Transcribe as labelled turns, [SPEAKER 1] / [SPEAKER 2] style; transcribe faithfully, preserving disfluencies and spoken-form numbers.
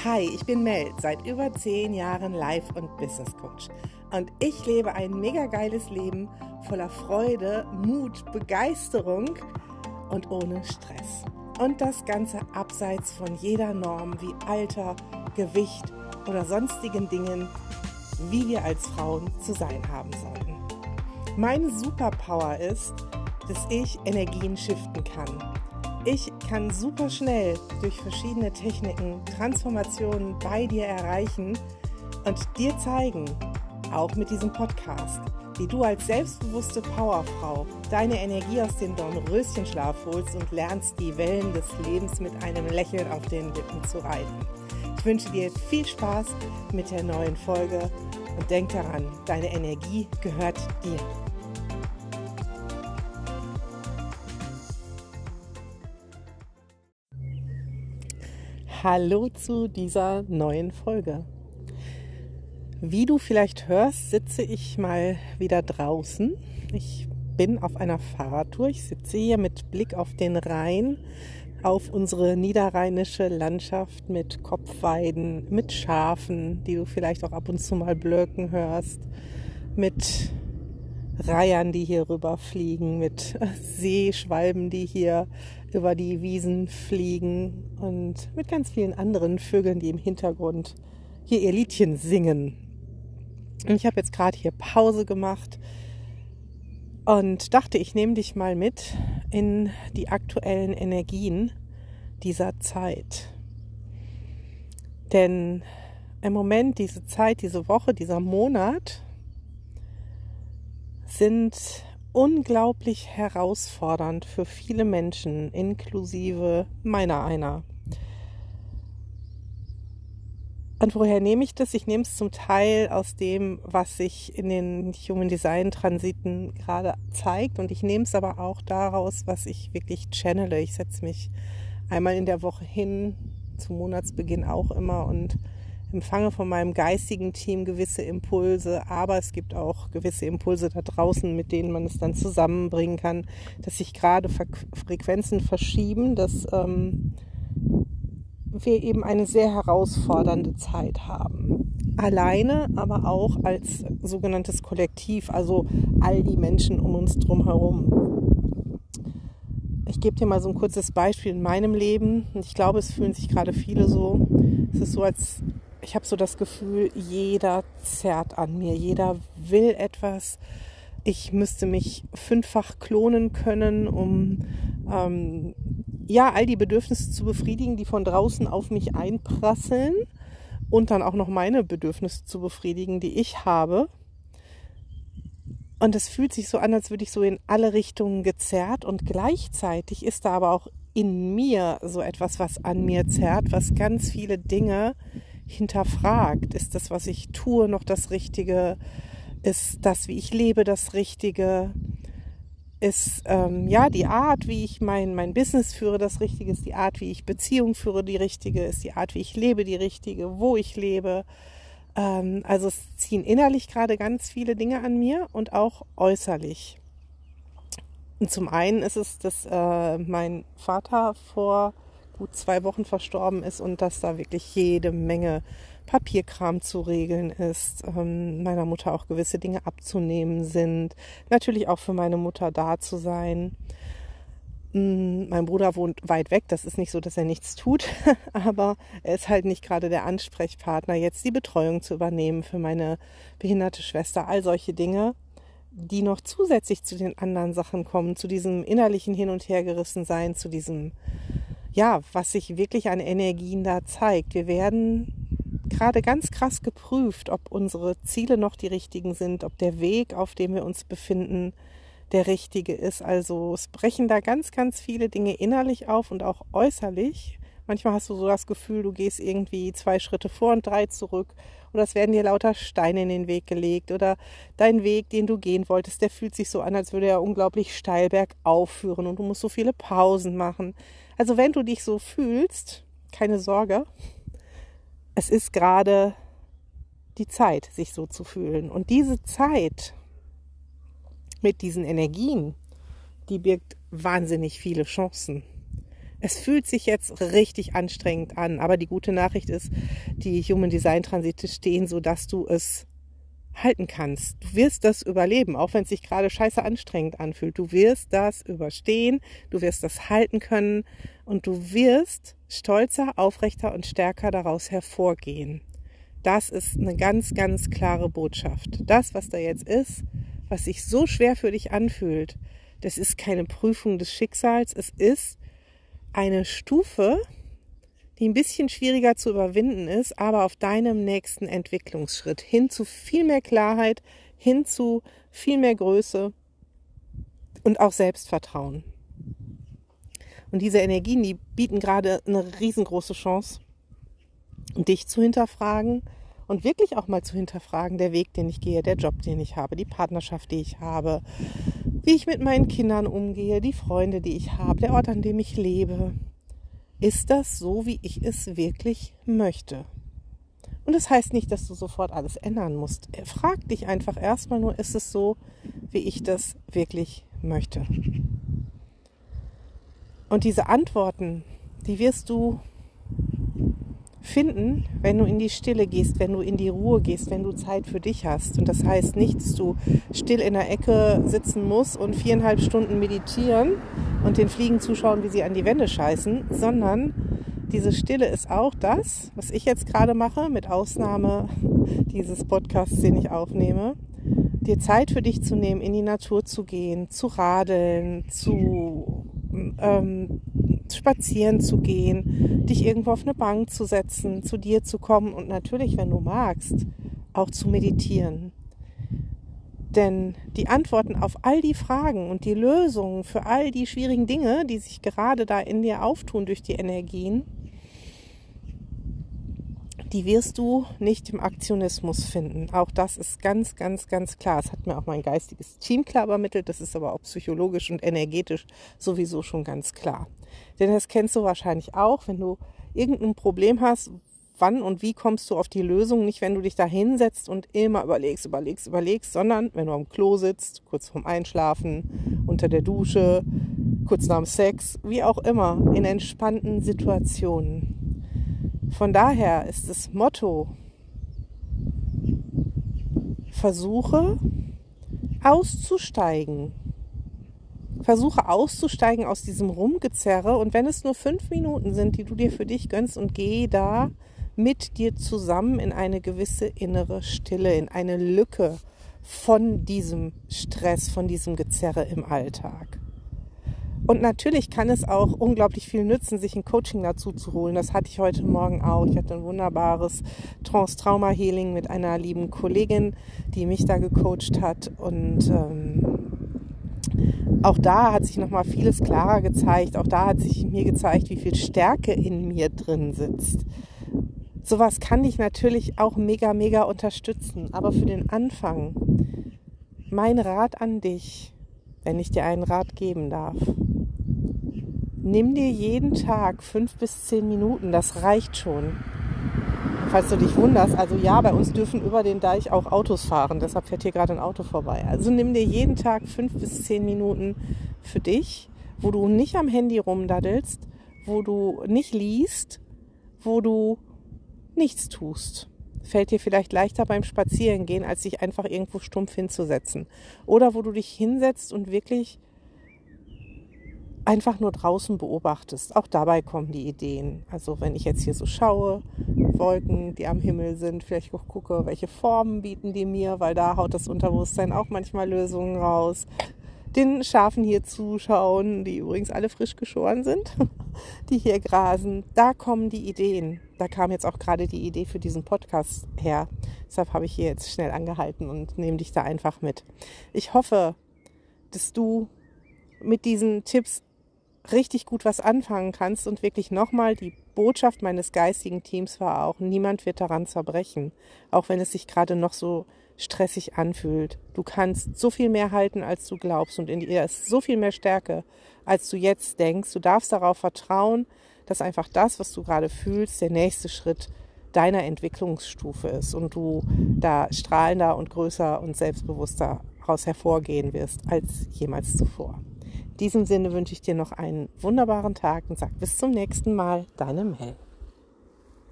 [SPEAKER 1] Hi, ich bin Mel, seit über zehn Jahren Life- und Business Coach. Und ich lebe ein mega geiles Leben voller Freude, Mut, Begeisterung und ohne Stress. Und das Ganze abseits von jeder Norm wie Alter, Gewicht oder sonstigen Dingen, wie wir als Frauen zu sein haben sollten. Meine Superpower ist, dass ich Energien shiften kann. Ich kann super schnell durch verschiedene Techniken Transformationen bei dir erreichen und dir zeigen, auch mit diesem Podcast, wie du als selbstbewusste Powerfrau deine Energie aus dem Dornröschenschlaf holst und lernst, die Wellen des Lebens mit einem Lächeln auf den Lippen zu reiten. Ich wünsche dir viel Spaß mit der neuen Folge und denk daran, deine Energie gehört dir. Hallo zu dieser neuen Folge. Wie du vielleicht hörst, sitze ich mal wieder draußen. Ich bin auf einer Fahrradtour. Ich sitze hier mit Blick auf den Rhein, auf unsere niederrheinische Landschaft mit Kopfweiden, mit Schafen, die du vielleicht auch ab und zu mal blöken hörst, mit Reihern, die hier rüberfliegen, mit Seeschwalben, die hier über die Wiesen fliegen und mit ganz vielen anderen Vögeln, die im Hintergrund hier ihr Liedchen singen. Und ich habe jetzt gerade hier Pause gemacht und dachte, ich nehme dich mal mit in die aktuellen Energien dieser Zeit. Denn im Moment, diese Zeit, diese Woche, dieser Monat sind unglaublich herausfordernd für viele Menschen, inklusive meiner einer. Und woher nehme ich das? Ich nehme es zum Teil aus dem, was sich in den Human Design Transiten gerade zeigt, und ich nehme es aber auch daraus, was ich wirklich channele. Ich setze mich einmal in der Woche hin, zum Monatsbeginn auch immer, und empfange von meinem geistigen Team gewisse Impulse, aber es gibt auch gewisse Impulse da draußen, mit denen man es dann zusammenbringen kann, dass sich gerade Frequenzen verschieben, dass ähm, wir eben eine sehr herausfordernde Zeit haben. Alleine, aber auch als sogenanntes Kollektiv, also all die Menschen um uns drum herum. Ich gebe dir mal so ein kurzes Beispiel in meinem Leben, und ich glaube, es fühlen sich gerade viele so. Es ist so, als ich habe so das Gefühl, jeder zerrt an mir, jeder will etwas. Ich müsste mich fünffach klonen können, um ähm, ja all die Bedürfnisse zu befriedigen, die von draußen auf mich einprasseln, und dann auch noch meine Bedürfnisse zu befriedigen, die ich habe. Und es fühlt sich so an, als würde ich so in alle Richtungen gezerrt, und gleichzeitig ist da aber auch in mir so etwas, was an mir zerrt, was ganz viele Dinge hinterfragt. Ist das, was ich tue, noch das Richtige? Ist das, wie ich lebe, das Richtige? Ist ähm, ja die Art, wie ich mein, mein Business führe, das Richtige? Ist die Art, wie ich Beziehung führe, die Richtige? Ist die Art, wie ich lebe, die Richtige? Wo ich lebe? Ähm, also es ziehen innerlich gerade ganz viele Dinge an mir und auch äußerlich. Und zum einen ist es, dass äh, mein Vater vor gut zwei Wochen verstorben ist und dass da wirklich jede Menge Papierkram zu regeln ist, ähm, meiner Mutter auch gewisse Dinge abzunehmen sind, natürlich auch für meine Mutter da zu sein. Mm, mein Bruder wohnt weit weg, das ist nicht so, dass er nichts tut, aber er ist halt nicht gerade der Ansprechpartner, jetzt die Betreuung zu übernehmen für meine behinderte Schwester, all solche Dinge, die noch zusätzlich zu den anderen Sachen kommen, zu diesem innerlichen Hin- und Hergerissensein, zu diesem, ja, was sich wirklich an Energien da zeigt. Wir werden gerade ganz krass geprüft, ob unsere Ziele noch die richtigen sind, ob der Weg, auf dem wir uns befinden, der richtige ist. Also es brechen da ganz, ganz viele Dinge innerlich auf und auch äußerlich. Manchmal hast du so das Gefühl, du gehst irgendwie zwei Schritte vor und drei zurück, oder es werden dir lauter Steine in den Weg gelegt, oder dein Weg, den du gehen wolltest, der fühlt sich so an, als würde er unglaublich steil bergauf führen und du musst so viele Pausen machen. Also wenn du dich so fühlst, keine Sorge, es ist gerade die Zeit, sich so zu fühlen. Und diese Zeit mit diesen Energien, die birgt wahnsinnig viele Chancen. Es fühlt sich jetzt richtig anstrengend an, aber die gute Nachricht ist, die Human Design Transite stehen so, dass du es halten kannst. Du wirst das überleben, auch wenn es sich gerade scheiße anstrengend anfühlt. Du wirst das überstehen, du wirst das halten können und du wirst stolzer, aufrechter und stärker daraus hervorgehen. Das ist eine ganz, ganz klare Botschaft. Das, was da jetzt ist, was sich so schwer für dich anfühlt, das ist keine Prüfung des Schicksals, es ist eine Stufe, die ein bisschen schwieriger zu überwinden ist, aber auf deinem nächsten Entwicklungsschritt hin zu viel mehr Klarheit, hin zu viel mehr Größe und auch Selbstvertrauen. Und diese Energien, die bieten gerade eine riesengroße Chance, dich zu hinterfragen und wirklich auch mal zu hinterfragen, der Weg, den ich gehe, der Job, den ich habe, die Partnerschaft, die ich habe, wie ich mit meinen Kindern umgehe, die Freunde, die ich habe, der Ort, an dem ich lebe. Ist das so, wie ich es wirklich möchte? Und das heißt nicht, dass du sofort alles ändern musst. Frag dich einfach erstmal nur, ist es so, wie ich das wirklich möchte? Und diese Antworten, die wirst du finden, wenn du in die Stille gehst, wenn du in die Ruhe gehst, wenn du Zeit für dich hast. Und das heißt nicht, dass du still in der Ecke sitzen musst und viereinhalb Stunden meditieren und den Fliegen zuschauen, wie sie an die Wände scheißen, sondern diese Stille ist auch das, was ich jetzt gerade mache, mit Ausnahme dieses Podcasts, den ich aufnehme, dir Zeit für dich zu nehmen, in die Natur zu gehen, zu radeln, zu ähm, spazieren zu gehen, dich irgendwo auf eine Bank zu setzen, zu dir zu kommen und natürlich, wenn du magst, auch zu meditieren. Denn die Antworten auf all die Fragen und die Lösungen für all die schwierigen Dinge, die sich gerade da in dir auftun durch die Energien, die wirst du nicht im Aktionismus finden. Auch das ist ganz, ganz, ganz klar. Das hat mir auch mein geistiges Team klar übermittelt. Das ist aber auch psychologisch und energetisch sowieso schon ganz klar. Denn das kennst du wahrscheinlich auch, wenn du irgendein Problem hast, wann und wie kommst du auf die Lösung? Nicht, wenn du dich da hinsetzt und immer überlegst, überlegst, überlegst, sondern wenn du am Klo sitzt, kurz vorm Einschlafen, unter der Dusche, kurz nach dem Sex, wie auch immer, in entspannten Situationen. Von daher ist das Motto, versuche auszusteigen. Versuche auszusteigen aus diesem Rumgezerre und wenn es nur fünf Minuten sind, die du dir für dich gönnst und geh da mit dir zusammen in eine gewisse innere Stille, in eine Lücke von diesem Stress, von diesem Gezerre im Alltag. Und natürlich kann es auch unglaublich viel nützen, sich ein Coaching dazu zu holen. Das hatte ich heute Morgen auch. Ich hatte ein wunderbares Trance-Trauma-Healing mit einer lieben Kollegin, die mich da gecoacht hat. Und ähm, auch da hat sich nochmal vieles klarer gezeigt. Auch da hat sich mir gezeigt, wie viel Stärke in mir drin sitzt. Sowas kann dich natürlich auch mega, mega unterstützen. Aber für den Anfang, mein Rat an dich, wenn ich dir einen Rat geben darf, nimm dir jeden Tag fünf bis zehn Minuten, das reicht schon. Falls du dich wunderst, also ja, bei uns dürfen über den Deich auch Autos fahren, deshalb fährt hier gerade ein Auto vorbei. Also nimm dir jeden Tag fünf bis zehn Minuten für dich, wo du nicht am Handy rumdaddelst, wo du nicht liest, wo du nichts tust. Fällt dir vielleicht leichter beim Spazierengehen, als sich einfach irgendwo stumpf hinzusetzen. Oder wo du dich hinsetzt und wirklich einfach nur draußen beobachtest. Auch dabei kommen die Ideen. Also wenn ich jetzt hier so schaue, Wolken, die am Himmel sind, vielleicht auch gucke, welche Formen bieten die mir, weil da haut das Unterbewusstsein auch manchmal Lösungen raus. Den Schafen hier zuschauen, die übrigens alle frisch geschoren sind, die hier grasen. Da kommen die Ideen. Da kam jetzt auch gerade die Idee für diesen Podcast her. Deshalb habe ich hier jetzt schnell angehalten und nehme dich da einfach mit. Ich hoffe, dass du mit diesen Tipps richtig gut was anfangen kannst und wirklich nochmal die Botschaft meines geistigen Teams war auch, niemand wird daran zerbrechen, auch wenn es sich gerade noch so stressig anfühlt. Du kannst so viel mehr halten, als du glaubst und in dir ist so viel mehr Stärke, als du jetzt denkst. Du darfst darauf vertrauen, dass einfach das, was du gerade fühlst, der nächste Schritt deiner Entwicklungsstufe ist und du da strahlender und größer und selbstbewusster daraus hervorgehen wirst als jemals zuvor. In diesem Sinne wünsche ich dir noch einen wunderbaren Tag und sag bis zum nächsten Mal, deine Mel.